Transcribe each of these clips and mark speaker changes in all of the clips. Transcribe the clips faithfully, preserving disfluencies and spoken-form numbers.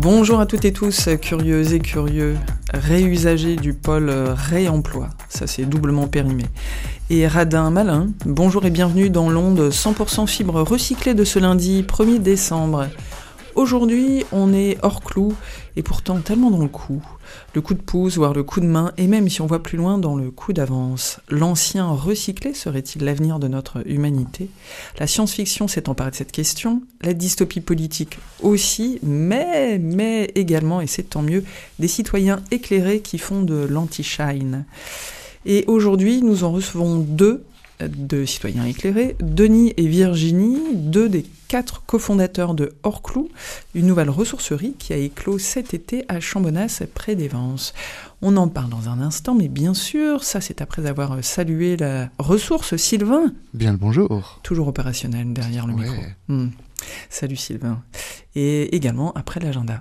Speaker 1: Bonjour à toutes et tous, curieuses et curieux, réusagers du pôle réemploi, ça c'est doublement périmé. Et radins malins, bonjour et bienvenue dans l'onde cent pour cent fibre recyclée de ce lundi premier décembre. Aujourd'hui, on est hors clou, et pourtant tellement dans le coup. Le coup de pouce, voire le coup de main, et même si on voit plus loin, dans le coup d'avance. L'ancien recyclé serait-il l'avenir de notre humanité ? La science-fiction s'est emparée de cette question, la dystopie politique aussi, mais, mais également, et c'est tant mieux, des citoyens éclairés qui font de l'anti-shine. Et aujourd'hui, nous en recevons deux, de citoyens éclairés, Denis et Virginie, deux des quatre cofondateurs de Hors-Clou, une nouvelle ressourcerie qui a éclos cet été à Chambonas, près des Vences. On en parle dans un instant, mais bien sûr, ça c'est après avoir salué la ressource Sylvain.
Speaker 2: Bien le bonjour.
Speaker 1: Toujours opérationnel derrière le
Speaker 2: ouais.
Speaker 1: micro. Mmh. Salut Sylvain. Et également après l'agenda.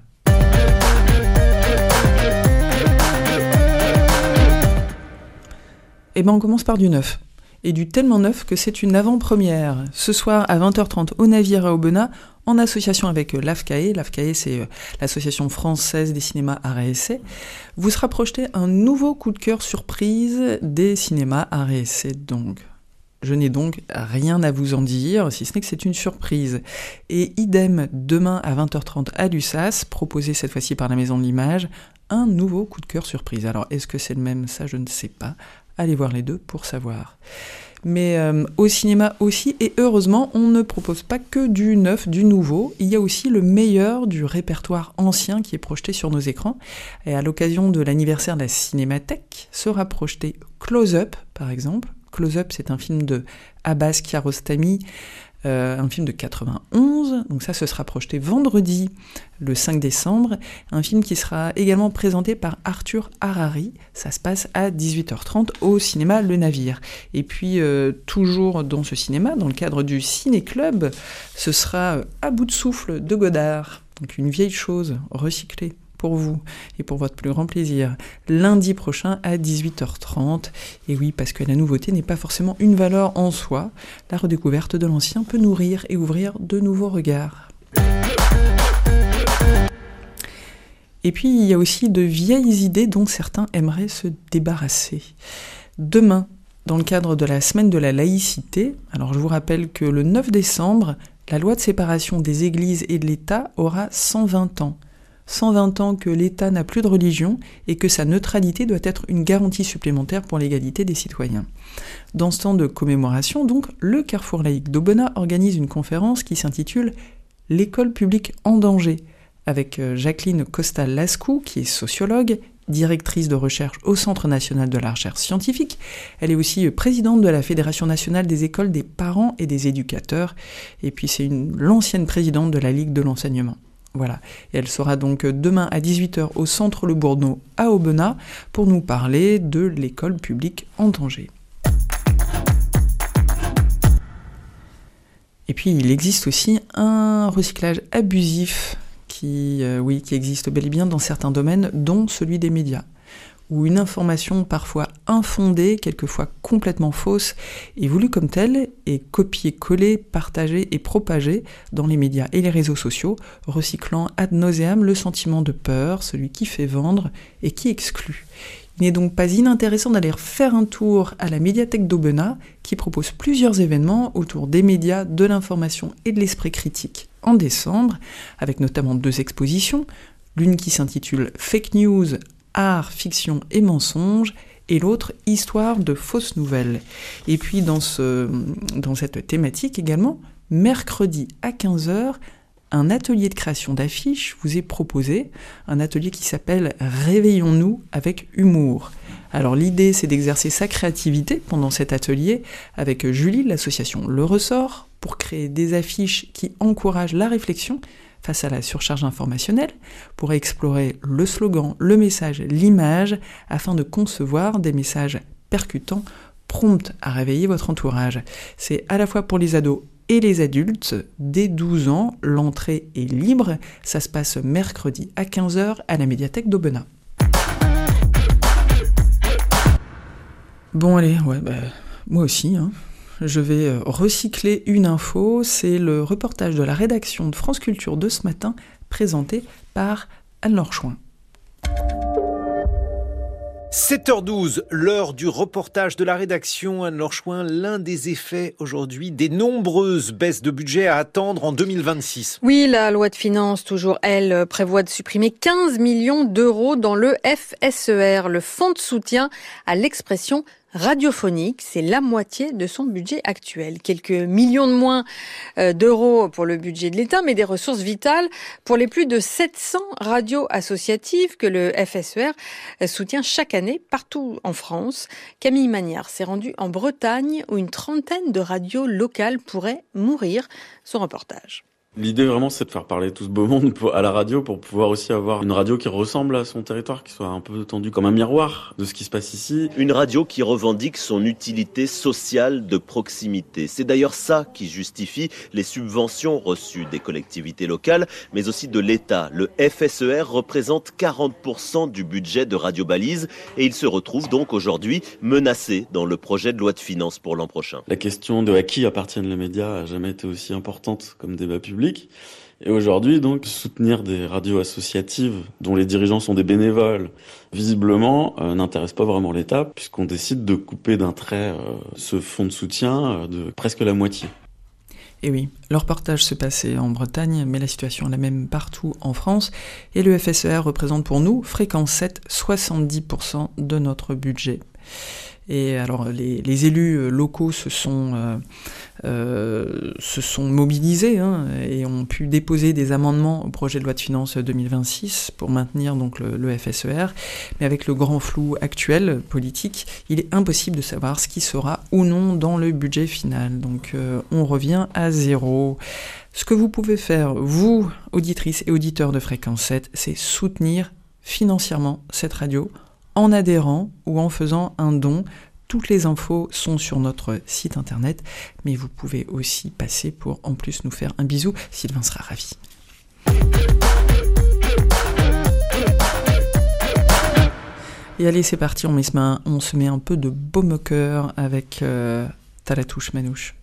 Speaker 1: Eh ben on commence par du neuf. Et du tellement neuf que c'est une avant-première. Ce soir à vingt heures trente au Navire à Aubenas, en association avec l'A F C A E, l'A F C A E c'est l'association française des cinémas arts et essais, vous sera projeté un nouveau coup de cœur surprise des cinémas arts et essais donc. Je n'ai donc rien à vous en dire, si ce n'est que c'est une surprise. Et idem, demain à vingt heures trente à l'U S A S, proposé cette fois-ci par la Maison de l'Image, un nouveau coup de cœur surprise. Alors est-ce que c'est le même ? Ça je ne sais pas. Allez voir les deux pour savoir. Mais euh, au cinéma aussi, et heureusement, on ne propose pas que du neuf, du nouveau. Il y a aussi le meilleur du répertoire ancien qui est projeté sur nos écrans. Et à l'occasion de l'anniversaire de la Cinémathèque, sera projeté Close Up, par exemple. Close Up, c'est un film de Abbas Kiarostami, Euh, un film de quatre-vingt-onze, donc ça ce sera projeté vendredi le cinq décembre, un film qui sera également présenté par Arthur Harari, ça se passe à dix-huit heures trente au cinéma Le Navire. Et puis euh, toujours dans ce cinéma, dans le cadre du Ciné-Club, ce sera À bout de souffle de Godard, donc une vieille chose recyclée pour vous et pour votre plus grand plaisir, lundi prochain à dix-huit heures trente. Et oui, parce que la nouveauté n'est pas forcément une valeur en soi, la redécouverte de l'ancien peut nourrir et ouvrir de nouveaux regards. Et puis, il y a aussi de vieilles idées dont certains aimeraient se débarrasser. Demain, dans le cadre de la semaine de la laïcité, alors je vous rappelle que le neuf décembre, la loi de séparation des églises et de l'État aura cent vingt ans. cent vingt ans que l'État n'a plus de religion et que sa neutralité doit être une garantie supplémentaire pour l'égalité des citoyens. Dans ce temps de commémoration, donc, le Carrefour laïque d'Aubenas organise une conférence qui s'intitule « L'école publique en danger » avec Jacqueline Costal-Lascou, qui est sociologue, directrice de recherche au Centre national de la recherche scientifique. Elle est aussi présidente de la Fédération nationale des écoles des parents et des éducateurs, et puis c'est une, l'ancienne présidente de la Ligue de l'enseignement. Voilà, et elle sera donc demain à dix-huit heures au Centre Le Bourneau à Aubenas pour nous parler de l'école publique en danger. Et puis il existe aussi un recyclage abusif qui, euh, oui, qui existe bel et bien dans certains domaines, dont celui des médias, où une information parfois infondée, quelquefois complètement fausse, est voulue comme telle, et copiée-collée, partagée et propagée dans les médias et les réseaux sociaux, recyclant ad nauseam le sentiment de peur, celui qui fait vendre et qui exclut. Il n'est donc pas inintéressant d'aller faire un tour à la médiathèque d'Aubenas, qui propose plusieurs événements autour des médias, de l'information et de l'esprit critique en décembre, avec notamment deux expositions, l'une qui s'intitule « Fake News », art, fiction et mensonge, et l'autre, histoire de fausses nouvelles. Et puis dans, ce, dans cette thématique également, mercredi à quinze heures, un atelier de création d'affiches vous est proposé, un atelier qui s'appelle « Réveillons-nous avec humour ». Alors l'idée, c'est d'exercer sa créativité pendant cet atelier avec Julie de l'association Le Ressort, pour créer des affiches qui encouragent la réflexion face à la surcharge informationnelle, pour explorer le slogan, le message, l'image, afin de concevoir des messages percutants, prompts à réveiller votre entourage. C'est à la fois pour les ados et les adultes, dès douze ans, l'entrée est libre, ça se passe mercredi à quinze heures à la médiathèque d'Aubenas. Bon allez, ouais, bah, moi aussi, hein. Je vais recycler une info, c'est le reportage de la rédaction de France Culture de ce matin, présenté par Anne-Laure Chouin.
Speaker 2: sept heures douze, l'heure du reportage de la rédaction. Anne-Laure Chouin, l'un des effets aujourd'hui des nombreuses baisses de budget à attendre en deux mille vingt-six.
Speaker 3: Oui, la loi de finances, toujours elle, prévoit de supprimer quinze millions d'euros dans le F S E R, le fonds de soutien à l'expression radiophonique. C'est la moitié de son budget actuel. Quelques millions de moins d'euros pour le budget de l'État, mais des ressources vitales pour les plus de sept cents radios associatives que le F S E R soutient chaque année partout en France. Camille Magnard s'est rendue en Bretagne où une trentaine de radios locales pourraient mourir. Son reportage.
Speaker 4: L'idée vraiment, c'est de faire parler tout ce beau monde à la radio pour pouvoir aussi avoir une radio qui ressemble à son territoire, qui soit un peu tendue comme un miroir de ce qui se passe ici.
Speaker 5: Une radio qui revendique son utilité sociale de proximité. C'est d'ailleurs ça qui justifie les subventions reçues des collectivités locales, mais aussi de l'État. Le F S E R représente quarante pour cent du budget de Radio Balise et il se retrouve donc aujourd'hui menacé dans le projet de loi de finances pour l'an prochain.
Speaker 4: La question de à qui appartiennent les médias a jamais été aussi importante comme débat public. Et aujourd'hui, donc, soutenir des radios associatives dont les dirigeants sont des bénévoles, visiblement, euh, n'intéresse pas vraiment l'État, puisqu'on décide de couper d'un trait euh, ce fonds de soutien euh, de presque la moitié.
Speaker 1: Et oui, le reportage se passait en Bretagne, mais la situation est la même partout en France. Et le F S E R représente pour nous, Fréquence sept, soixante-dix pour cent de notre budget. Et alors les, les élus locaux se sont, euh, euh, se sont mobilisés hein, et ont pu déposer des amendements au projet de loi de finances deux mille vingt-six pour maintenir donc le, le F S E R. Mais avec le grand flou actuel politique, il est impossible de savoir ce qui sera ou non dans le budget final. Donc euh, on revient à zéro. Ce que vous pouvez faire, vous, auditrices et auditeurs de Fréquence sept, c'est soutenir financièrement cette radio en adhérant ou en faisant un don. Toutes les infos sont sur notre site internet, mais vous pouvez aussi passer pour en plus nous faire un bisou. Sylvain sera ravi. Et allez, c'est parti, on, met, on se met un peu de baume au cœur avec euh, T'as la touche Manouche.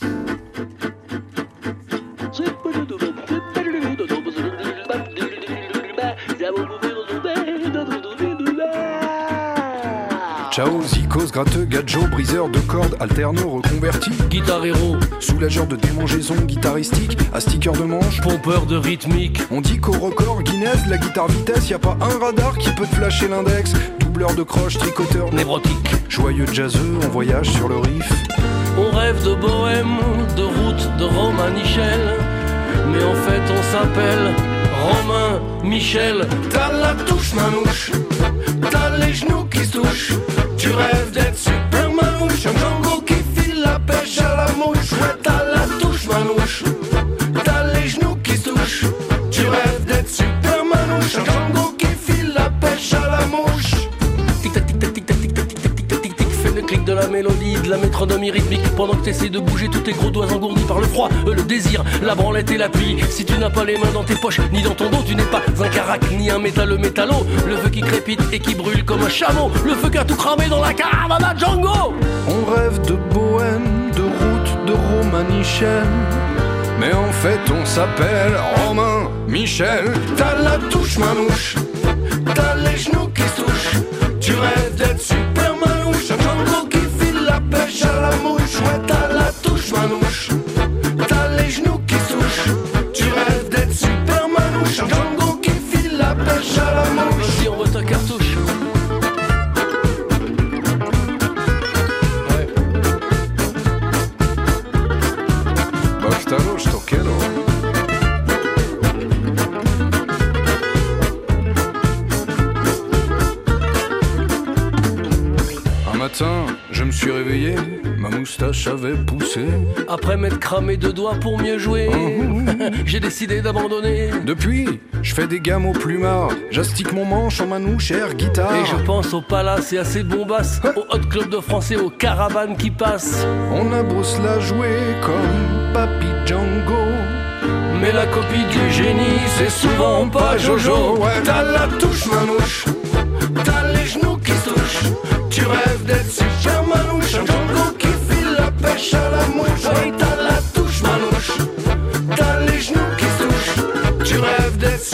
Speaker 6: Ciao, zikos, gratteux, gadjo, briseur de cordes, alterno, reconverti,
Speaker 7: guitare héros,
Speaker 6: soulageur de démangeaisons guitaristique, à sticker de manche,
Speaker 7: pompeur de rythmique.
Speaker 6: On dit qu'au record Guinness, la guitare vitesse, y a pas un radar qui peut te flasher l'index. Doubleur de croche, tricoteur,
Speaker 7: névrotique,
Speaker 6: joyeux jazzeux, on voyage sur le riff.
Speaker 7: On rêve de bohème, de route, de Romanichel, mais en fait on s'appelle Romain Michel. T'as la touche Manouche, t'as les genoux qui se touchent. Tu rêves d'être super Manouche, un Django qui file la pêche à la mouche. Ouais, t'as la touche Manouche, t'as les genoux qui se touchent. Tu rêves d'être super Manouche, un Django qui file la pêche à la mouche. Tic-tac, tic-tac, tic-tac, tic-tac, tic-tac, tic-tac, tic-tac. Fais le clic de la mélodie, de la métronomie rythmique. Pendant que t'essaies de bouger tous tes gros doigts engourdis par le froid, euh, le désir, la branlette et la pluie. Si tu n'as pas les mains dans tes poches, ni dans ton dos, tu n'es pas un carac, ni un métalleux métallo. Le feu qui crépite et qui brûle comme un chameau. Le feu qui a tout cramé dans la caravane à Django.
Speaker 6: On rêve de bohème, de route, de Romanichel, mais en fait on s'appelle Romain Michel.
Speaker 7: T'as la touche Manouche, t'as les genoux qui se touchent. Tu rêves d'être super Manouche, un Django qui file la pêche à la mouche. Ouais, t'as la touche Manouche, t'as les genoux qui se touchent. Tu rêves d'être super Manouche, un Django qui file la pêche à la mouche. Vas-y, on voit ta cartouche. Ouais.
Speaker 6: Bastardo, je te quiero. Un matin, je me suis réveillé, ma moustache avait poussé.
Speaker 7: Après m'être cramé deux doigts pour mieux jouer, mmh. J'ai décidé d'abandonner.
Speaker 6: Depuis, je fais des gammes au plumard, j'astique mon manche en manouche air guitare.
Speaker 7: Et je pense au palace et à ses bombasses, au hot club de français, aux caravanes qui passent.
Speaker 6: On a beau se la jouer comme Papy Django,
Speaker 7: mais la copie du génie, c'est souvent pas Jojo. Ouais. T'as la touche Manouche, t'as les genoux qui se touchent. Tu rêves d'être super Manouche, un Django qui file la pêche à la mouche. Ouais, t'as la touche Manouche, t'as les genoux qui se touchent. Tu rêves d'être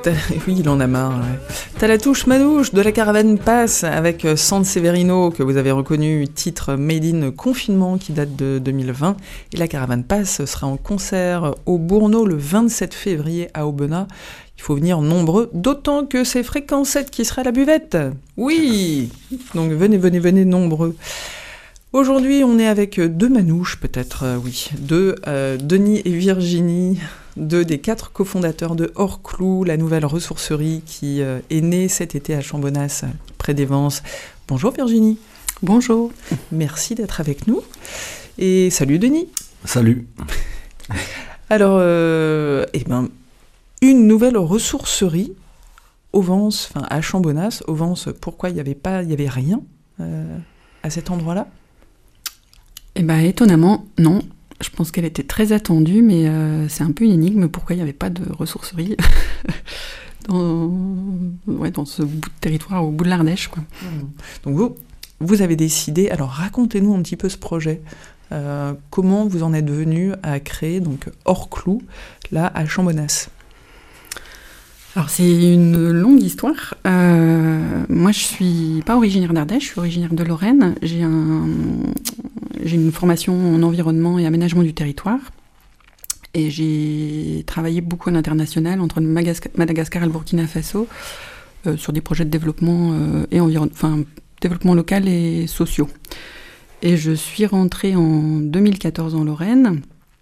Speaker 1: Oui, il en a marre. Ouais. T'as la touche manouche de la caravane Passe avec San Severino, que vous avez reconnu, titre Made in Confinement qui date de deux mille vingt. Et la caravane Passe sera en concert au Bourneau le vingt-sept février à Aubenas. Il faut venir nombreux, d'autant que c'est Fréquence sept qui sera à la buvette. Oui, donc venez, venez, venez nombreux. Aujourd'hui, on est avec deux manouches, peut-être, euh, oui. Deux, euh, Denis et Virginie, deux des quatre cofondateurs de Hors-Clou, la nouvelle ressourcerie qui euh, est née cet été à Chambonas, près des Vences. Bonjour Virginie.
Speaker 8: Bonjour.
Speaker 1: Merci d'être avec nous. Et salut Denis.
Speaker 9: Salut.
Speaker 1: Alors, euh, eh ben, une nouvelle ressourcerie au Vences, enfin à Chambonas. Au Vences, pourquoi il n'y avait pas, il y avait rien euh, à cet endroit-là?
Speaker 8: Eh bien, étonnamment, non. Je pense qu'elle était très attendue, mais euh, c'est un peu une énigme. Pourquoi il n'y avait pas de ressourcerie dans, ouais, dans ce bout de territoire, au bout de l'Ardèche, quoi.
Speaker 1: Donc vous, vous avez décidé... Alors, racontez-nous un petit peu ce projet. Euh, comment vous en êtes venu à créer donc Hors-Clou, là, à Chambonas?
Speaker 8: Alors, c'est une longue histoire. Euh, moi, je suis pas originaire d'Ardèche, je suis originaire de Lorraine. J'ai, un, j'ai une formation en environnement et aménagement du territoire. Et j'ai travaillé beaucoup à l'international, entre Madagascar et le Burkina Faso, euh, sur des projets de développement, euh, et environ, enfin, développement local et sociaux. Et je suis rentrée en deux mille quatorze en Lorraine,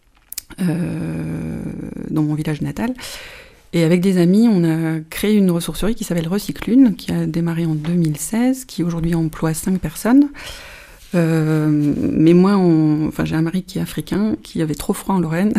Speaker 8: euh, dans mon village natal. Et avec des amis, on a créé une ressourcerie qui s'appelle Recyclune, qui a démarré en deux mille seize, qui aujourd'hui emploie cinq personnes. Euh, mais moi, on, enfin, j'ai un mari qui est africain, qui avait trop froid en Lorraine.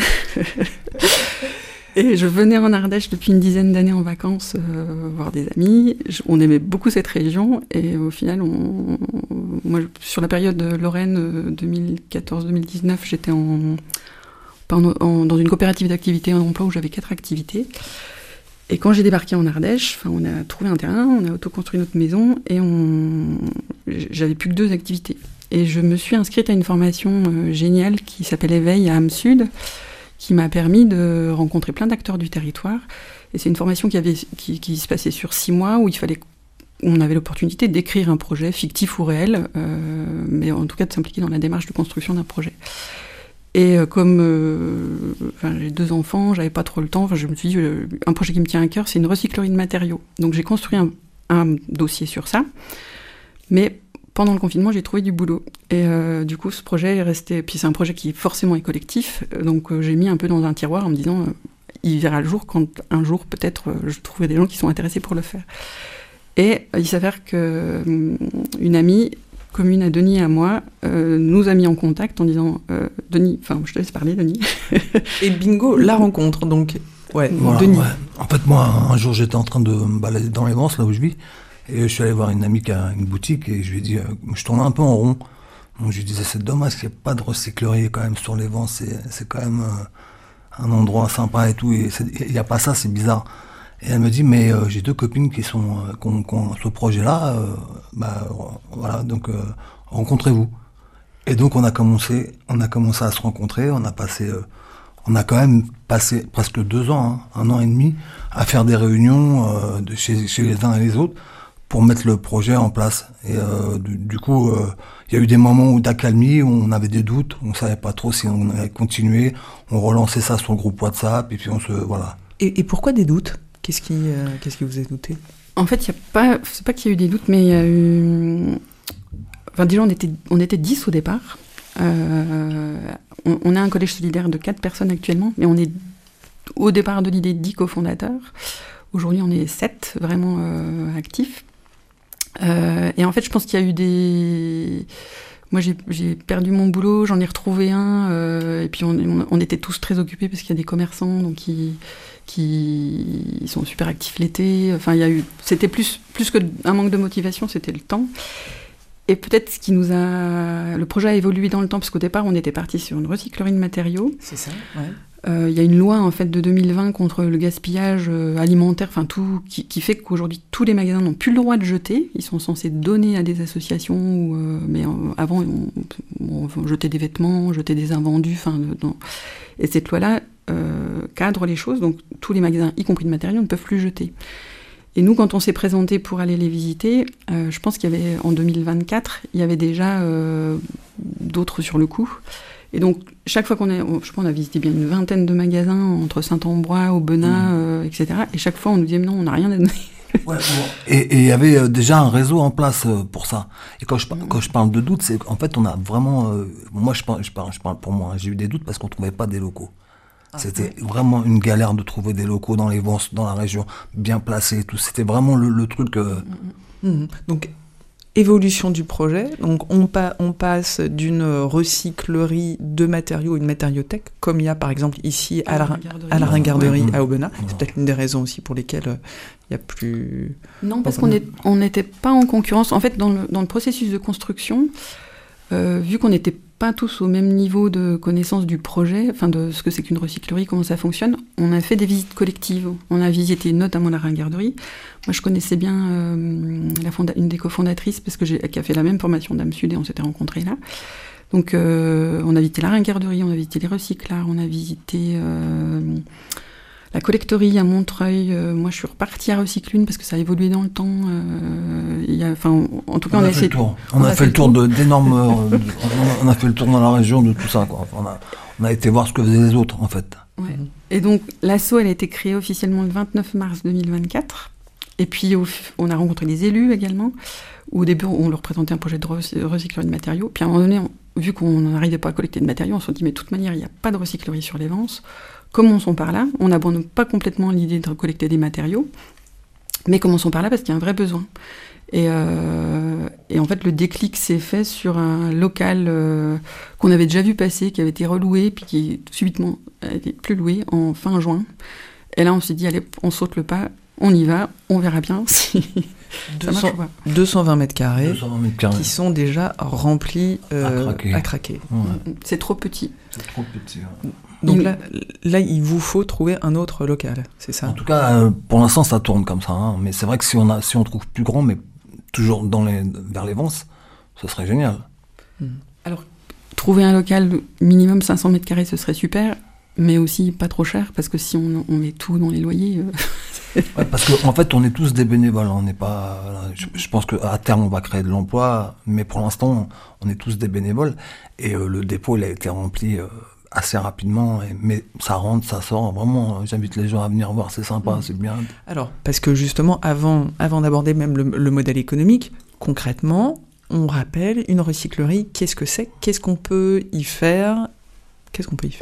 Speaker 8: Et je venais en Ardèche depuis une dizaine d'années en vacances, euh, voir des amis. Je, on aimait beaucoup cette région. Et au final, on, moi, sur la période Lorraine deux mille quatorze deux mille dix-neuf, j'étais en... En, en, dans une coopérative d'activité en emploi où j'avais quatre activités. Et quand j'ai débarqué en Ardèche, on a trouvé un terrain, on a autoconstruit notre maison et on, j'avais plus que deux activités. Et je me suis inscrite à une formation euh, géniale qui s'appelle Éveil à Âme Sud, qui m'a permis de rencontrer plein d'acteurs du territoire. Et c'est une formation qui, avait, qui, qui se passait sur six mois où il fallait, on avait l'opportunité d'écrire un projet fictif ou réel, euh, mais en tout cas de s'impliquer dans la démarche de construction d'un projet. Et comme euh, enfin, j'ai deux enfants, j'avais pas trop le temps, enfin, je me suis dit, euh, un projet qui me tient à cœur, c'est une recyclerie de matériaux. Donc j'ai construit un, un dossier sur ça, mais pendant le confinement, j'ai trouvé du boulot. Et euh, du coup, ce projet est resté... Puis c'est un projet qui forcément est collectif, donc euh, j'ai mis un peu dans un tiroir en me disant, euh, il verra le jour quand un jour, peut-être, euh, je trouverai des gens qui sont intéressés pour le faire. Et euh, il s'avère qu'une euh, amie... commune à Denis et à moi, euh, nous a mis en contact en disant euh, Denis, enfin je te laisse parler Denis.
Speaker 1: Et bingo, la rencontre, donc ouais,
Speaker 9: voilà,
Speaker 1: Denis.
Speaker 9: Ouais. En fait moi un jour j'étais en train de me balader dans les Vences là où je vis et je suis allé voir une amie qui a une boutique et je lui ai dit, euh, je tournais un peu en rond, donc je lui disais c'est dommage qu'il n'y ait pas de recyclerie quand même sur les Vences, c'est, c'est quand même euh, un endroit sympa et tout, et il n'y a pas ça, c'est bizarre. Et elle me dit, mais euh, j'ai deux copines qui sont euh, qui ont, qui ont ce projet-là, euh, bah voilà, donc euh, rencontrez-vous. Et donc on a commencé, on a commencé à se rencontrer, on a passé, euh, on a quand même passé presque deux ans, hein, un an et demi, à faire des réunions euh, de chez, chez les uns et les autres pour mettre le projet en place. Et euh, du, du coup, il euh, y a eu des moments où d'accalmie, où on avait des doutes, on savait pas trop si on allait continuer, on relançait ça sur le groupe WhatsApp et puis on se, voilà.
Speaker 1: Et, et pourquoi des doutes ? Qu'est-ce qui, euh, qu'est-ce qui vous a douté ?
Speaker 8: En fait, y a pas, c'est pas qu'il y a eu des doutes, mais il y a eu... Enfin, déjà, on était, on était dix au départ. Euh, on, on a un collège solidaire de quatre personnes actuellement, mais on est au départ de l'idée dix cofondateurs. Aujourd'hui, on est sept vraiment euh, actifs. Euh, et en fait, je pense qu'il y a eu des... Moi, j'ai, j'ai perdu mon boulot, j'en ai retrouvé un, euh, et puis on, on, on était tous très occupés parce qu'il y a des commerçants donc qui, qui ils sont super actifs l'été. Enfin, il y a eu, c'était plus, plus qu'un manque de motivation, c'était le temps. Et peut-être ce qui nous a... Le projet a évolué dans le temps, parce qu'au départ, on était parti sur une recyclerie de matériaux.
Speaker 1: C'est ça, ouais.
Speaker 8: Euh, il y a une loi en fait de deux mille vingt contre le gaspillage euh, alimentaire, enfin tout, qui, qui fait qu'aujourd'hui tous les magasins n'ont plus le droit de jeter. Ils sont censés donner à des associations, ou, euh, mais euh, avant on, on, on jetait des vêtements, on jetait des invendus. Enfin, de, et cette loi-là euh, cadre les choses, donc tous les magasins, y compris de matériaux, ne peuvent plus jeter. Et nous, quand on s'est présenté pour aller les visiter, euh, je pense qu'il y avait, en deux mille vingt-quatre, il y avait déjà euh, d'autres sur le coup. Et donc, chaque fois qu'on a, je pense, on a visité bien une vingtaine de magasins, entre Saint-Ambrois, Aubenas, mmh. euh, et cetera. Et chaque fois, on nous disait, non, on n'a rien à donner.
Speaker 9: Ouais, et il y avait euh, déjà un réseau en place euh, pour ça. Et quand je, par- quand je parle de doute, c'est qu'en fait, on a vraiment... Euh, moi, je parle, je, parle, je parle pour moi. Hein, j'ai eu des doutes parce qu'on ne trouvait pas des locaux. Ah, c'était ouais. vraiment une galère de trouver des locaux dans les vents, dans la région, bien placés et tout. C'était vraiment le, le truc... Euh...
Speaker 1: Mmh. Donc, évolution du projet. Donc, on, pa- on passe d'une recyclerie de matériaux, une matériothèque, comme il y a par exemple ici à, à la, la à la Ringarderie ouais. à Aubenas. Ouais. C'est peut-être une des raisons aussi pour lesquelles il euh, n'y a plus...
Speaker 8: Non, parce qu'on est, on n'était pas en concurrence. En fait, dans le, dans le processus de construction, euh, vu qu'on n'était pas tous au même niveau de connaissance du projet, enfin de ce que c'est qu'une recyclerie, comment ça fonctionne, on a fait des visites collectives. On a visité notamment la Ringarderie. Moi, je connaissais bien euh, la fonda- une des cofondatrices, parce que j'ai, qui a fait la même formation d'A M Sud, et on s'était rencontrés là. Donc, euh, on a visité la Ringarderie, on a visité les recyclards, on a visité euh, la collecterie à Montreuil. Euh, moi, je suis repartie à Recyclune, parce que ça a évolué dans le temps. Euh, y a, en tout cas,
Speaker 9: on,
Speaker 8: on
Speaker 9: a
Speaker 8: a essayé...
Speaker 9: fait le tour. On, on a, a fait le tour de, d'énormes... euh, on, a, on a fait le tour dans la région de tout ça, quoi. On a, on a été voir ce que faisaient les autres, en fait.
Speaker 8: Ouais. Et donc, l'asso, elle a été créée officiellement le vingt-neuf mars deux mille vingt-quatre. Et puis, au, on a rencontré les élus également. Au début, on leur présentait un projet de recyclerie de matériaux. Puis à un moment donné, on, vu qu'on n'arrivait pas à collecter de matériaux, on s'est dit, mais de toute manière, il n'y a pas de recyclerie sur les Vences. Commençons par là. On n'abandonne pas complètement l'idée de collecter des matériaux, mais commençons par là parce qu'il y a un vrai besoin. Et, euh, et en fait, le déclic s'est fait sur un local euh, qu'on avait déjà vu passer, qui avait été reloué, puis qui subitement n'était plus loué en fin juin. Et là, on s'est dit, allez, on saute le pas, on y va, on verra bien si ça marche ou pas.
Speaker 1: deux cent vingt mètres carrés,
Speaker 9: deux cent vingt mètres carrés.
Speaker 1: Qui sont déjà remplis euh,
Speaker 9: à craquer.
Speaker 1: À craquer.
Speaker 9: Ouais.
Speaker 8: C'est trop petit.
Speaker 9: C'est trop petit, ouais.
Speaker 1: Donc il... là, là, il vous faut trouver un autre local, c'est ça ?
Speaker 9: En tout cas, euh, pour l'instant, ça tourne comme ça. Hein. Mais c'est vrai que si on, a, si on trouve plus grand, mais toujours dans les, vers les Vences, ce serait génial.
Speaker 8: Mmh. Alors, trouver un local minimum cinq cents mètres carrés, ce serait super, mais aussi pas trop cher, parce que si on, on met tout dans les loyers... Euh...
Speaker 9: ouais, parce qu'en en fait, on est tous des bénévoles. On n'est pas... Je, je pense qu'à terme, on va créer de l'emploi, mais pour l'instant, on est tous des bénévoles. Et euh, le dépôt, il a été rempli... Euh, assez rapidement, et, mais ça rentre, ça sort, vraiment, j'invite les gens à venir voir, c'est sympa, mmh. c'est bien.
Speaker 1: Alors, parce que justement, avant, avant d'aborder même le, le modèle économique, concrètement, on rappelle, une recyclerie, qu'est-ce que c'est ? Qu'est-ce qu'on peut y faire ? Qu'est-ce qu'on peut y faire ?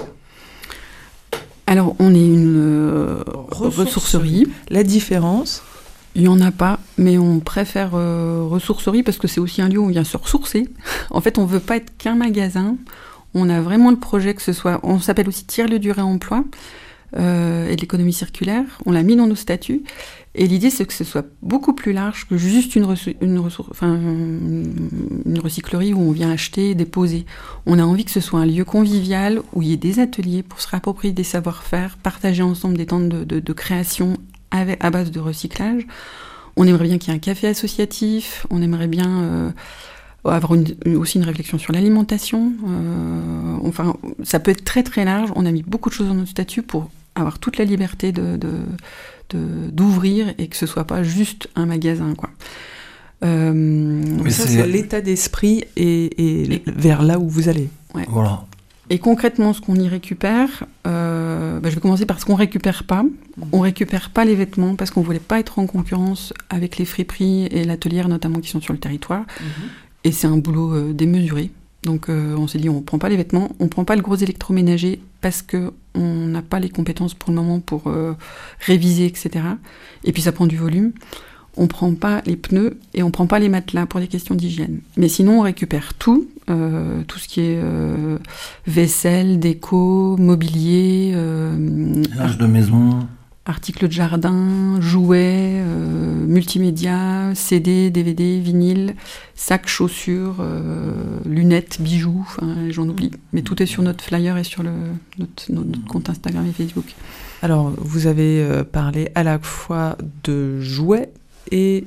Speaker 8: Alors, on est une euh, ressourcerie. ressourcerie.
Speaker 1: La différence ?
Speaker 8: Il n'y en a pas, mais on préfère euh, ressourcerie parce que c'est aussi un lieu où on vient se ressourcer. En fait, on ne veut pas être qu'un magasin. On a vraiment le projet que ce soit... On s'appelle aussi tiers-lieu du réemploi euh, et de l'économie circulaire. On l'a mis dans nos statuts. Et l'idée, c'est que ce soit beaucoup plus large que juste une, ressour- une, ressour- enfin, une recyclerie où on vient acheter et déposer. On a envie que ce soit un lieu convivial où il y ait des ateliers pour se réapproprier des savoir-faire, partager ensemble des temps de, de, de création avec, à base de recyclage. On aimerait bien qu'il y ait un café associatif. On aimerait bien... Euh, avoir une, une, aussi une réflexion sur l'alimentation. Euh, enfin, ça peut être très très large. On a mis beaucoup de choses dans notre statut pour avoir toute la liberté de, de, de, d'ouvrir et que ce soit pas juste un magasin, quoi.
Speaker 1: Euh, Mais ça, c'est... c'est l'état d'esprit et, et, et vers là où vous allez.
Speaker 8: Ouais.
Speaker 9: Voilà.
Speaker 8: Et concrètement, ce qu'on y récupère, euh, bah, je vais commencer par ce qu'on récupère pas. On récupère pas les vêtements parce qu'on voulait pas être en concurrence avec les friperies et l'atelière notamment qui sont sur le territoire. Mm-hmm. Et c'est un boulot euh, démesuré. Donc euh, on s'est dit, on ne prend pas les vêtements, on ne prend pas le gros électroménager parce qu'on n'a pas les compétences pour le moment pour euh, réviser, et cetera. Et puis ça prend du volume. On ne prend pas les pneus et on ne prend pas les matelas pour des questions d'hygiène. Mais sinon, on récupère tout, euh, tout ce qui est euh, vaisselle, déco, mobilier... Euh,
Speaker 9: linge de maison...
Speaker 8: articles de jardin, jouets, euh, multimédia, C D, D V D, vinyle, sacs, chaussures, euh, lunettes, bijoux, enfin j'en oublie. Mais tout est sur notre flyer et sur le, notre, notre, notre compte Instagram et Facebook.
Speaker 1: Alors, vous avez euh, parlé à la fois de jouets et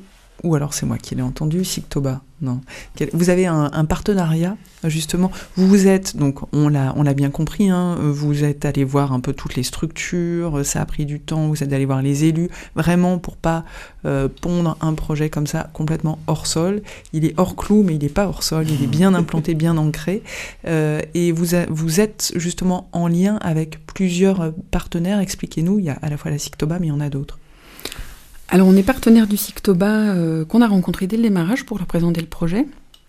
Speaker 1: ou alors c'est moi qui l'ai entendu, Cictoba, non. Vous avez un, un partenariat, justement. Vous vous êtes, donc on l'a, on l'a bien compris, hein, vous êtes allé voir un peu toutes les structures, ça a pris du temps, vous êtes allé voir les élus, vraiment pour pas euh, pondre un projet comme ça complètement hors sol. Il est hors clou, mais il n'est pas hors sol, il est bien implanté, bien ancré. Euh, et vous, a, vous êtes justement en lien avec plusieurs partenaires. Expliquez-nous, il y a à la fois la Cictoba, mais il y en a d'autres.
Speaker 8: Alors, on est partenaire du Cictoba euh, qu'on a rencontré dès le démarrage pour leur présenter le projet,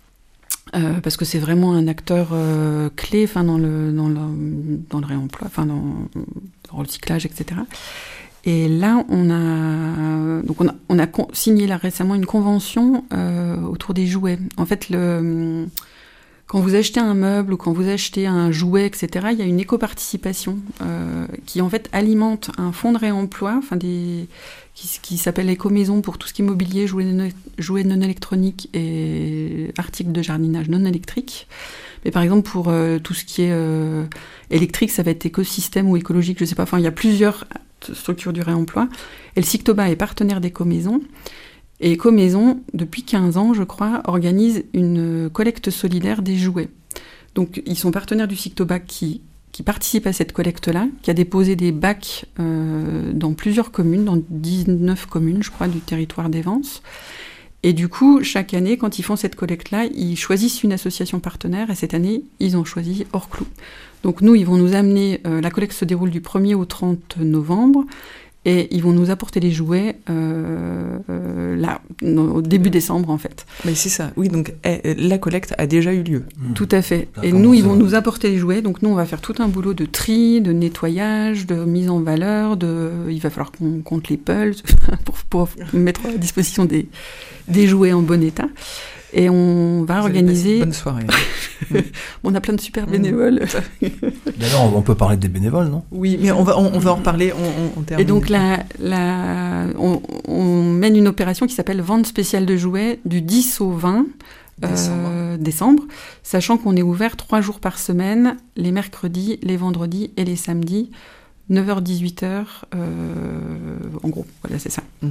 Speaker 8: euh, parce que c'est vraiment un acteur euh, clé dans le, dans, le, dans le réemploi, enfin dans, dans le recyclage, et cetera. Et là, on a, donc on a, on a con, signé là, récemment une convention euh, autour des jouets. En fait, le... Quand vous achetez un meuble ou quand vous achetez un jouet, et cetera, il y a une éco-participation euh, qui en fait alimente un fonds de réemploi, enfin des, qui, qui s'appelle Éco-Maison pour tout ce qui est mobilier, jouets non, jouets non électroniques et articles de jardinage non électriques. Mais par exemple pour euh, tout ce qui est euh, électrique, ça va être écosystème ou écologique, je sais pas. Enfin, il y a plusieurs structures du réemploi. Et le Cictoba est partenaire d'Éco-Maison. Et Éco-Maison, depuis quinze ans, je crois, organise une collecte solidaire des jouets. Donc, ils sont partenaires du Cictoba qui, qui participe à cette collecte-là, qui a déposé des bacs euh, dans plusieurs communes, dans dix-neuf communes, je crois, du territoire des Vences. Et du coup, chaque année, quand ils font cette collecte-là, ils choisissent une association partenaire, et cette année, ils ont choisi Orclou. Donc nous, ils vont nous amener, euh, la collecte se déroule du premier au trente novembre, et ils vont nous apporter les jouets euh, euh, là, au début décembre, en fait.
Speaker 1: Mais c'est ça, oui, donc eh, la collecte a déjà eu lieu.
Speaker 8: Mmh. Tout à fait. Et nous, ils vont nous apporter les jouets, donc nous, on va faire tout un boulot de tri, de nettoyage, de mise en valeur, de... il va falloir qu'on compte les pulls pour, pour mettre à disposition des, des jouets en bon état. Et on va
Speaker 1: Vous
Speaker 8: organiser...
Speaker 1: Bonne soirée.
Speaker 8: On a plein de super bénévoles.
Speaker 9: D'ailleurs, on peut parler des bénévoles, non ?
Speaker 1: Oui, mais on va, on, on va en reparler. On, on, on termine.
Speaker 8: Et donc, la, la, on, on mène une opération qui s'appelle Vente spéciale de jouets du dix au vingt décembre, euh, décembre sachant qu'on est ouvert trois jours par semaine, les mercredis, les vendredis et les samedis, neuf heures dix-huit heures, euh, en gros. Voilà, c'est ça.
Speaker 1: Mmh.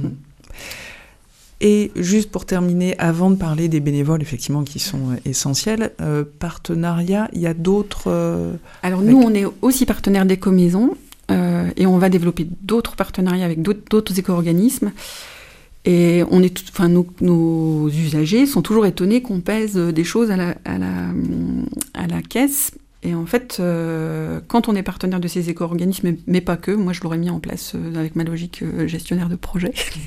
Speaker 1: Et juste pour terminer, avant de parler des bénévoles, effectivement, qui sont euh, essentiels, euh, partenariat, il y a d'autres... Euh,
Speaker 8: Alors
Speaker 1: avec...
Speaker 8: nous, on est aussi partenaire d'Éco-Maison, euh, et on va développer d'autres partenariats avec d'autres, d'autres éco-organismes. Et on est, enfin, nos, nos usagers sont toujours étonnés qu'on pèse des choses à la, à la, à la caisse. Et en fait, euh, quand on est partenaire de ces éco-organismes, mais, mais pas que, moi je l'aurais mis en place euh, avec ma logique euh, gestionnaire de projet...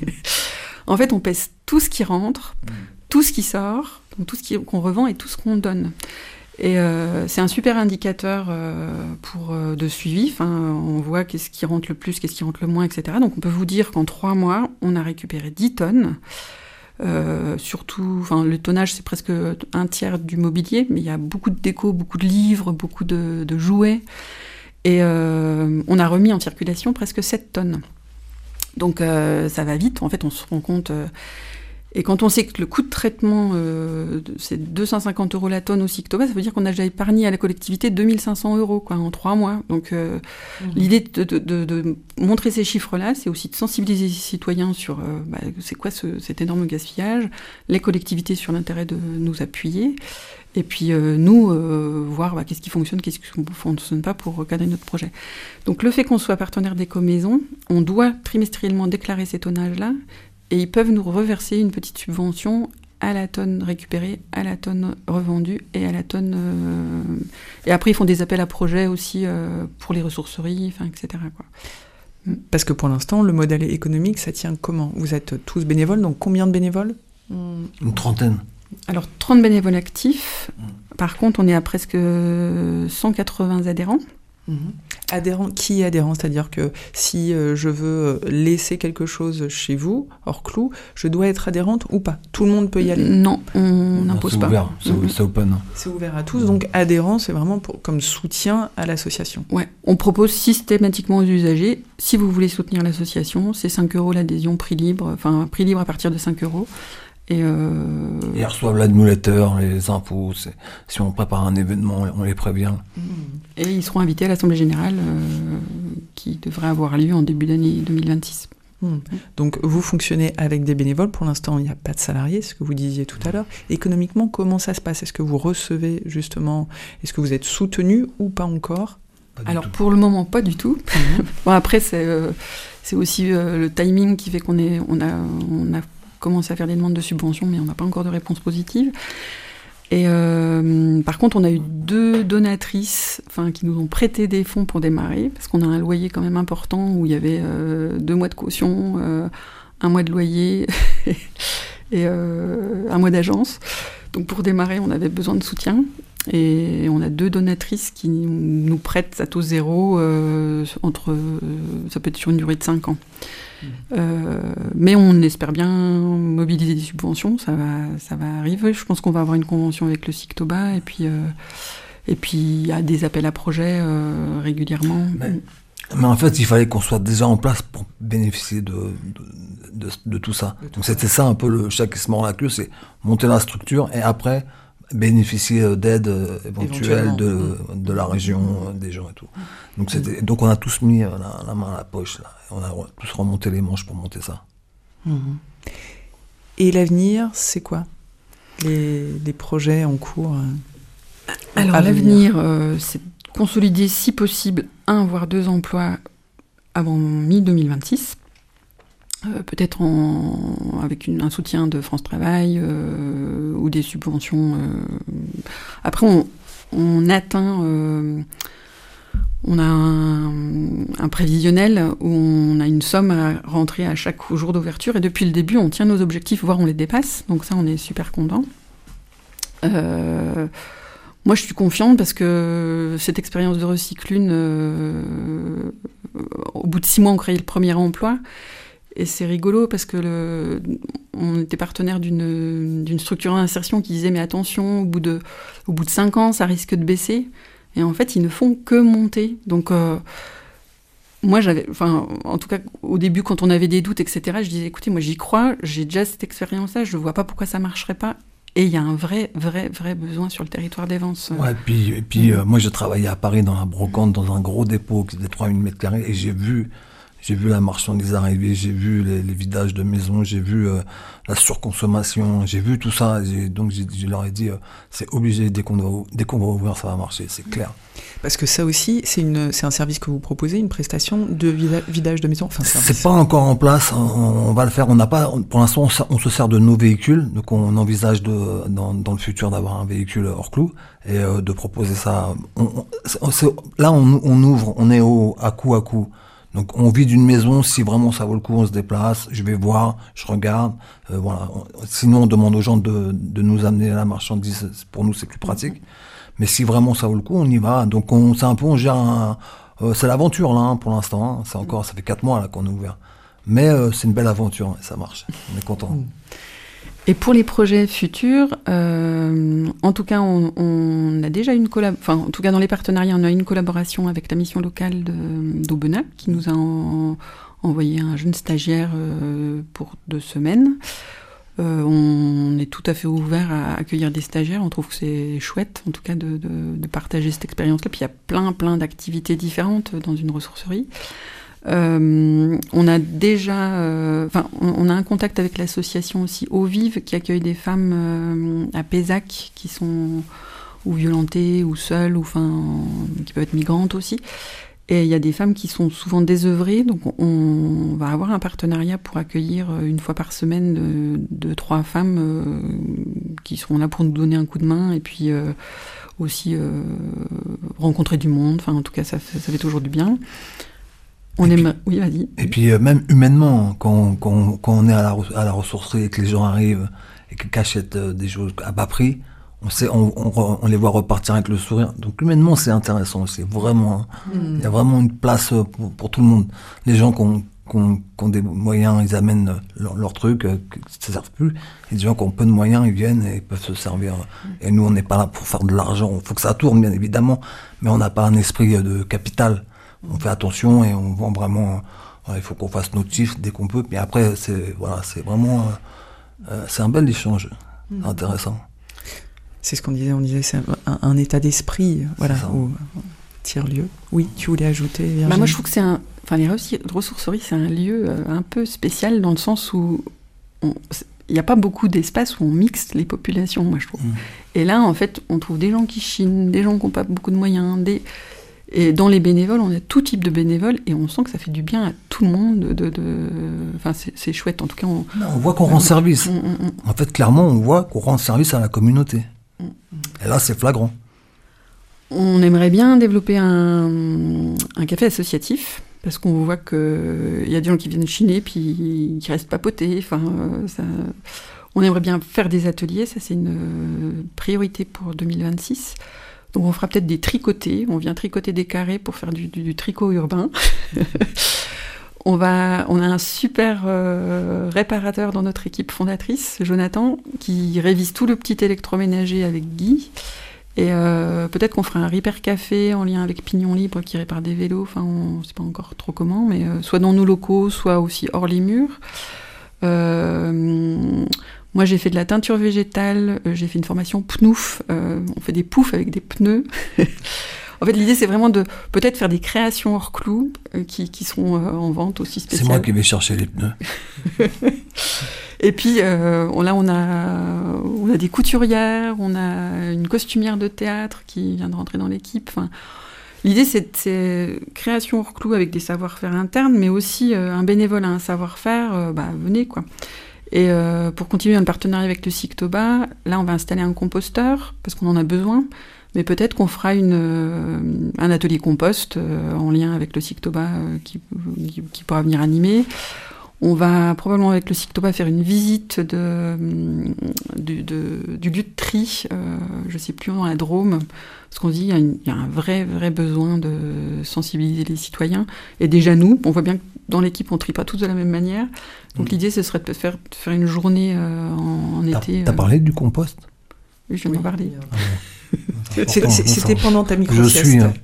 Speaker 8: En fait, on pèse tout ce qui rentre, mmh. tout ce qui sort, donc tout ce qui, qu'on revend et tout ce qu'on donne. Et euh, c'est un super indicateur euh, pour, euh, de suivi. Enfin, on voit qu'est-ce qui rentre le plus, qu'est-ce qui rentre le moins, et cetera. Donc on peut vous dire qu'en trois mois, on a récupéré dix tonnes. Euh, surtout, enfin, le tonnage, c'est presque un tiers du mobilier, mais il y a beaucoup de déco, beaucoup de livres, beaucoup de, de jouets. Et euh, on a remis en circulation presque sept tonnes. Donc euh, ça va vite, en fait on se rend compte, euh, et quand on sait que le coût de traitement euh, c'est deux cent cinquante euros la tonne au Cictoba, ça veut dire qu'on a déjà épargné à la collectivité deux mille cinq cents euros quoi, en trois mois. Donc euh, mmh. l'idée de, de, de, de montrer ces chiffres-là, c'est aussi de sensibiliser les citoyens sur euh, bah, c'est quoi ce, cet énorme gaspillage, les collectivités sur l'intérêt de nous appuyer, et puis euh, nous, euh, voir bah, qu'est-ce qui fonctionne, qu'est-ce qui ne fonctionne pas pour cadrer notre projet. Donc le fait qu'on soit partenaire d'Éco-Maison, on doit trimestriellement déclarer ces tonnages-là, et ils peuvent nous reverser une petite subvention à la tonne récupérée, à la tonne revendue, et à la tonne... Euh... Et après, ils font des appels à projets aussi euh, pour les ressourceries, enfin, et cetera, quoi.
Speaker 1: Parce que pour l'instant, le modèle économique, ça tient comment ? Vous êtes tous bénévoles, donc combien de bénévoles ?
Speaker 9: Une trentaine.
Speaker 8: Alors, trente bénévoles actifs. Par contre, on est à presque cent quatre-vingts adhérents.
Speaker 1: Mmh. Adhérent, qui est adhérent ? C'est-à-dire que si euh, je veux laisser quelque chose chez vous, hors clou, je dois être adhérente ou pas ? Tout le monde peut y aller ?
Speaker 8: Non, on n'impose pas.
Speaker 9: Ouvert, c'est ouvert, c'est open.
Speaker 1: C'est ouvert à tous, donc adhérent, c'est vraiment pour, comme soutien à l'association.
Speaker 8: Ouais, on propose systématiquement aux usagers, si vous voulez soutenir l'association, c'est cinq euros l'adhésion, prix libre, enfin prix libre à partir de cinq euros. Et euh...
Speaker 9: Ils reçoivent l'admulateur, les impôts. C'est... Si on prépare un événement, on les prévient.
Speaker 8: Et ils seront invités à l'Assemblée Générale euh, qui devrait avoir lieu en début d'année deux mille vingt-six.
Speaker 1: Mmh. Donc vous fonctionnez avec des bénévoles, pour l'instant il n'y a pas de salariés, c'est ce que vous disiez tout à l'heure. Économiquement, comment ça se passe ? Est-ce que vous recevez justement, est-ce que vous êtes soutenu ou pas encore ?
Speaker 8: Pas Alors tout. Pour le moment pas du tout. Mmh. Bon, après c'est, euh, c'est aussi euh, le timing qui fait qu'on est, on a, on a commencé à faire des demandes de subventions, mais on n'a pas encore de réponse positive. Et euh, par contre, on a eu deux donatrices, enfin, qui nous ont prêté des fonds pour démarrer, parce qu'on a un loyer quand même important où il y avait euh, deux mois de caution, euh, un mois de loyer et euh, un mois d'agence. Donc pour démarrer, on avait besoin de soutien. Et on a deux donatrices qui nous prêtent à taux zéro, euh, entre, euh, ça peut être sur une durée de cinq ans. Mmh. Euh, mais on espère bien mobiliser des subventions, ça va, ça va arriver. Je pense qu'on va avoir une convention avec le SICTOBA, et puis euh, et puis il y a des appels à projets euh, régulièrement.
Speaker 9: Mais, mais en fait, il fallait qu'on soit déjà en place pour bénéficier de, de, de, de tout ça. De tout Donc ça. C'était ça un peu le chat qui se mord la queue, c'est monter la structure et après bénéficier d'aide éventuelle de, de la région, des gens et tout. Donc, c'était, donc on a tous mis la, la main à la poche, là. On a tous remonté les manches pour monter ça.
Speaker 1: Mmh. Et l'avenir, c'est quoi ? les, les projets en cours euh,
Speaker 8: Alors l'avenir, euh, c'est consolider si possible un voire deux emplois avant mi deux mille vingt-six. Euh, peut-être en, avec une, un soutien de France Travail euh, ou des subventions. Euh. Après, on, on atteint, euh, on a un, un prévisionnel où on a une somme à rentrer à chaque jour d'ouverture, et depuis le début, on tient nos objectifs, voire on les dépasse. Donc ça, on est super content. Euh, moi, je suis confiante parce que cette expérience de Recyclune, euh, au bout de six mois, on crée le premier emploi. Et c'est rigolo parce que le, on était partenaire d'une, d'une structure d'insertion qui disait mais attention, au bout de, au bout de cinq ans, ça risque de baisser. Et en fait, ils ne font que monter. Donc, euh, moi, j'avais, enfin, en tout cas, au début, quand on avait des doutes, et cetera, je disais écoutez, moi, j'y crois, j'ai déjà cette expérience-là, je ne vois pas pourquoi ça ne marcherait pas. Et il y a un vrai, vrai, vrai besoin sur le territoire d'Evance.
Speaker 9: Ouais, et puis, et puis mmh. euh, moi, j'ai travaillé à Paris dans la brocante, dans un gros dépôt qui faisait trois mille mètres carrés, et j'ai vu. J'ai vu la marchandise arriver, j'ai vu les, les vidages de maisons, j'ai vu euh, la surconsommation, j'ai vu tout ça. J'ai, donc j'ai, je leur ai dit, euh, c'est obligé, dès qu'on, va, dès qu'on va ouvrir, ça va marcher, c'est clair.
Speaker 1: Parce que ça aussi, c'est, une, c'est un service que vous proposez, une prestation de vida, vidage de maison. Enfin,
Speaker 9: c'est pas encore en place, on, on va le faire. On n'a pas, pour l'instant, on, on se sert de nos véhicules, donc on envisage de, dans, dans le futur d'avoir un véhicule hors clou et euh, de proposer ça. On, on, c'est, là, on, on ouvre, on est au, à coup à coup. Donc on vide une maison, si vraiment ça vaut le coup, on se déplace, je vais voir, je regarde, euh, voilà. Sinon on demande aux gens de, de nous amener la marchandise, pour nous c'est plus pratique. Mais si vraiment ça vaut le coup, on y va. Donc on, c'est un peu, on gère un, euh, c'est l'aventure là hein, pour l'instant. Hein. C'est encore, ça fait quatre mois là qu'on est ouvert. Mais euh, c'est une belle aventure, hein, ça marche. On est content.
Speaker 8: Et pour les projets futurs, euh, en tout cas, on, on a déjà une collab, enfin, en tout cas dans les partenariats, on a une collaboration avec la mission locale de, d'Aubenas, qui nous a en, envoyé un jeune stagiaire euh, pour deux semaines. Euh, on est tout à fait ouvert à accueillir des stagiaires. On trouve que c'est chouette, en tout cas, de, de, de partager cette expérience-là. Puis il y a plein, plein d'activités différentes dans une ressourcerie. Euh, on a déjà, enfin, euh, on, on a un contact avec l'association aussi Eau Vive qui accueille des femmes euh, à Pézac qui sont ou violentées ou seules ou enfin qui peuvent être migrantes aussi. Et il y a des femmes qui sont souvent désœuvrées, donc on, on va avoir un partenariat pour accueillir une fois par semaine de, de trois femmes euh, qui seront là pour nous donner un coup de main et puis euh, aussi euh, rencontrer du monde. Enfin, en tout cas, ça, ça, ça fait toujours du bien. On
Speaker 9: et
Speaker 8: aime...
Speaker 9: puis,
Speaker 8: oui, vas-y.
Speaker 9: Et puis euh, même humainement, quand, quand, quand on est à la, à la ressourcerie et que les gens arrivent et qu'ils achètent euh, des choses à bas prix, on, sait, on, on, on les voit repartir avec le sourire. Donc humainement, c'est intéressant aussi. Vraiment, il mmh. y a vraiment une place pour, pour tout le monde. Les gens qui ont, qui ont, qui ont des moyens, ils amènent leurs leur trucs, euh, qui ne se servent plus. Et des gens qui ont peu de moyens, ils viennent et ils peuvent se servir. Mmh. Et nous, on n'est pas là pour faire de l'argent. Il faut que ça tourne, bien évidemment, mais on n'a pas un esprit de capital. On fait attention et on vend vraiment. Ouais, il faut qu'on fasse nos chiffres dès qu'on peut. Mais après, c'est voilà, c'est vraiment, euh, c'est un bel échange, mmh. intéressant.
Speaker 1: C'est ce qu'on disait. On disait c'est un, un état d'esprit, voilà. Où tiers-lieu. Oui, tu voulais ajouter, Virginie ?
Speaker 8: Bah moi, je trouve que c'est un... Enfin, les ressourceries, c'est un lieu euh, un peu spécial dans le sens où il n'y a pas beaucoup d'espace où on mixe les populations, moi, je trouve. Mmh. Et là, en fait, on trouve des gens qui chinent, des gens qui n'ont pas beaucoup de moyens, des... Et dans les bénévoles, on a tout type de bénévoles et on sent que ça fait du bien à tout le monde. De, de, de... Enfin, c'est, c'est chouette. En tout cas, on,
Speaker 9: on voit qu'on rend service. Mmh, mmh. En fait, clairement, on voit qu'on rend service à la communauté. Mmh. Et là, c'est flagrant.
Speaker 8: On aimerait bien développer un, un café associatif parce qu'on voit qu'il y a des gens qui viennent chiner puis qui restent papoter. Enfin, ça... On aimerait bien faire des ateliers. Ça, c'est une priorité pour deux mille vingt-six. Donc on fera peut-être des tricotés, on vient tricoter des carrés pour faire du, du, du tricot urbain. on, va, on a un super euh, réparateur dans notre équipe fondatrice, Jonathan, qui révise tout le petit électroménager avec Guy. Et euh, peut-être qu'on fera un repair café en lien avec Pignon Libre qui répare des vélos, enfin on ne sait pas encore trop comment, mais euh, soit dans nos locaux, soit aussi hors les murs. Euh, Moi, j'ai fait de la teinture végétale, euh, j'ai fait une formation pnouf, euh, on fait des poufs avec des pneus. En fait, l'idée, c'est vraiment de peut-être faire des créations hors clous euh, qui, qui seront euh, en vente aussi spéciales.
Speaker 9: C'est moi qui vais chercher les pneus.
Speaker 8: Et puis, euh, on, là, on a, on a des couturières, on a une costumière de théâtre qui vient de rentrer dans l'équipe. Enfin, l'idée, c'est, c'est création hors clous avec des savoir-faire internes, mais aussi euh, un bénévole à un savoir-faire, euh, bah, venez, quoi. Et euh, pour continuer un partenariat avec le SICTOBA, là on va installer un composteur parce qu'on en a besoin, mais peut-être qu'on fera une, euh, un atelier compost euh, en lien avec le SICTOBA euh, qui, qui, qui pourra venir animer. On va probablement avec le SICTOBA faire une visite de, du, de, du lieu de tri, euh, je ne sais plus, dans la Drôme, parce qu'on se dit qu'il y a, une, il y a un vrai, vrai besoin de sensibiliser les citoyens. Et déjà nous, on voit bien que dans l'équipe, on ne trie pas tous de la même manière. Donc mmh. l'idée, ce serait de faire, de faire une journée euh, en, en
Speaker 9: t'as,
Speaker 8: été.
Speaker 9: T'as euh... parlé du compost ?
Speaker 8: Oui, je viens oui. d'en parler.
Speaker 9: Ah bon.
Speaker 1: C'est, c'est, c'était pendant ta micro-sieste.
Speaker 9: Je suis. Hein.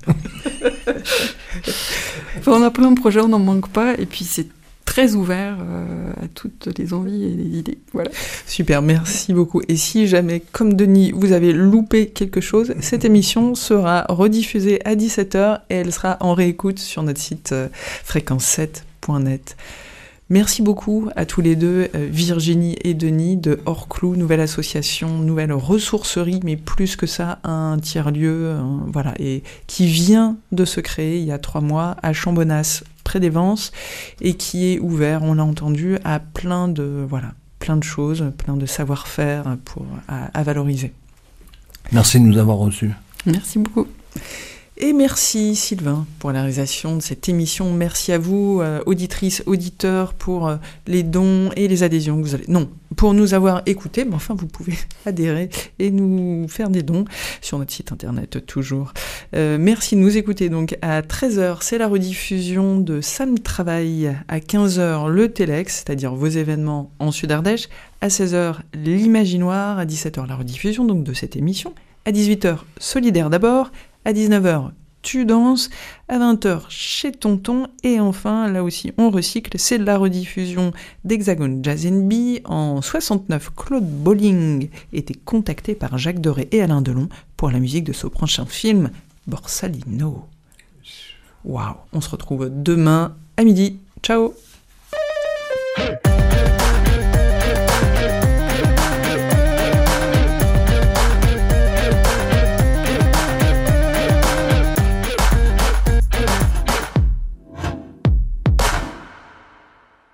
Speaker 8: Enfin, on a plein de projets, on n'en manque pas. Et puis, c'est très ouvert euh, à toutes les envies et les idées. Voilà.
Speaker 1: Super, merci beaucoup. Et si jamais, comme Denis, vous avez loupé quelque chose, cette émission sera rediffusée à dix-sept heures et elle sera en réécoute sur notre site euh, fréquence sept point net. Merci beaucoup à tous les deux, euh, Virginie et Denis, de Hors-Clou, nouvelle association, nouvelle ressourcerie, mais plus que ça, un tiers-lieu, un, voilà, et qui vient de se créer il y a trois mois à Chambonnas, près des Vences, et qui est ouvert, on l'a entendu, à plein de, voilà, plein de choses, plein de savoir-faire pour, à, à valoriser.
Speaker 9: Merci de nous avoir reçus.
Speaker 8: Merci beaucoup.
Speaker 1: Et merci Sylvain pour la réalisation de cette émission. Merci à vous, euh, auditrices, auditeurs, pour euh, les dons et les adhésions que vous avez... Non, pour nous avoir écoutés, mais enfin vous pouvez adhérer et nous faire des dons sur notre site internet toujours. Euh, merci de nous écouter. Donc à treize heures, c'est la rediffusion de Sam Travail. À quinze heures, le Télex, c'est-à-dire vos événements en Sud-Ardèche. À seize heures, l'Imaginoire. À dix-sept heures, la rediffusion donc de cette émission. À dix-huit heures, Solidaire d'abord. À dix-neuf heures, tu danses. À vingt heures, chez Tonton. Et enfin, là aussi, on recycle. C'est la rediffusion d'Hexagone Jazz and Bee. En soixante-neuf, Claude Bolling était contacté par Jacques Doré et Alain Delon pour la musique de son prochain film, Borsalino. Waouh, on se retrouve demain à midi. Ciao.